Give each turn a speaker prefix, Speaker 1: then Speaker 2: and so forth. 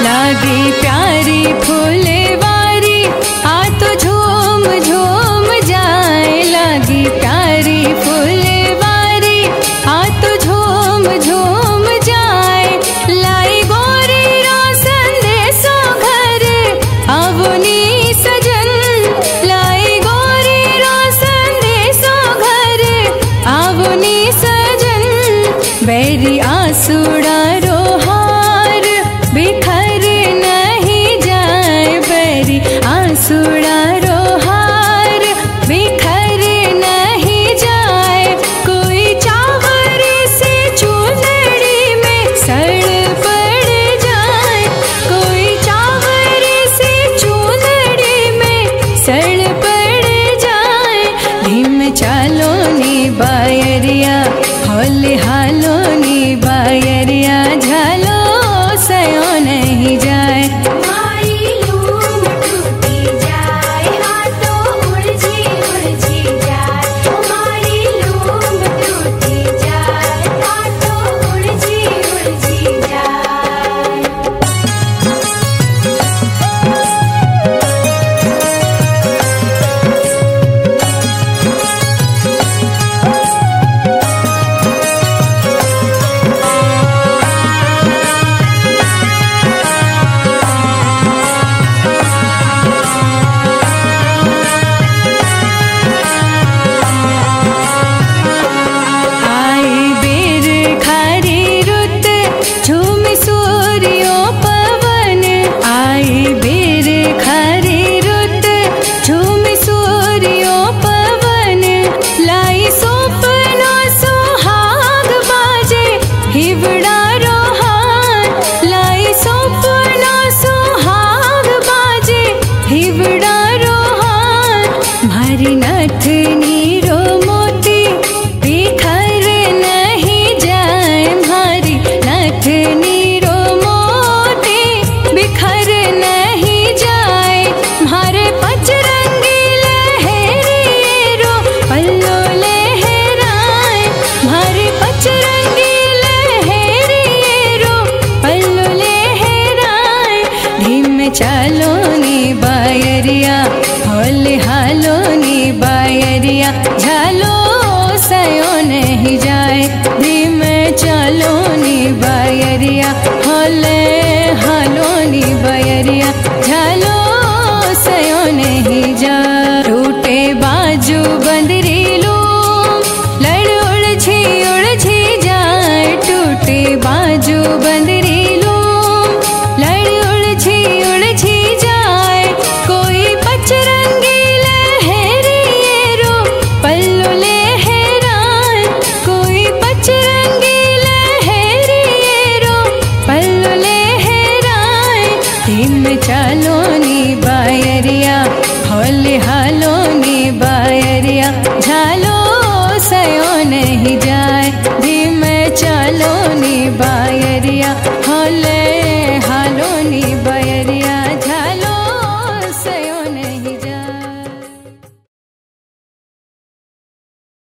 Speaker 1: लागी प्यारी फूलवारी आ तो झूम झूम जाए। लागी प्यारी फूलवारी आ तो झूम झूम जाए। लाई गोरी रो संदेशो घर आवनी सजन। लाई गोरी रो संदेशो घर आवनी सजन। बैरी आंसुड़ा रो हार बिखर नहीं जाए। बैरी आंसुड़ा रो हार बिखर नहीं जाए। कोई चावरी से चुनरी में सड़ पड़ जाए। कोई चावरी से चुनरी में सड़ पड़ जाए। धीम चालो नी बायरिया होले हालो नी बायरिया झालो सयो नहीं जाए।
Speaker 2: मारी लूम टूटी जाए हाथों उलझी जाए। मारी लूम टूटी जाए हाथों उलझी जाए।
Speaker 1: आई बेर खारी रुत झूम सूर्यो पवन। आई बेर खारी रुत झूम सूर्यो पवन। लाई सोपनो सुहाग बाजे हिवड़ा रोहान। लाई सोपनो सुहाग बाजे हिवड़ा रोहान। मारी नथनी रो मोती बिखर नहीं जाए। मारी नथनी रो मोती बिखर नहीं जाए। मारे पचरंगी लहरिए रो पल्लो लहराए। मारे पचरंगी लहरिए रो पल्लो लहराए। धीम चालो नी बायरिया होले हालो नी बायरिया झालो सयो नहीं जाए। धीम चालो नी बायरिया होले हालो नी बायरिया झालो सयो नहीं जाए। टूटे बाजू बंदरी लूम लड़ उलझी जाए। टूटे बाजू बंदरी लूम लड़ उलझी जाए। कोई पचरंगी लहरिए रो पल्लो लहराए। कोई पचरंगी लहरिए रो पल्लो लहराए। धीम चालो नी बायरिया होले हालो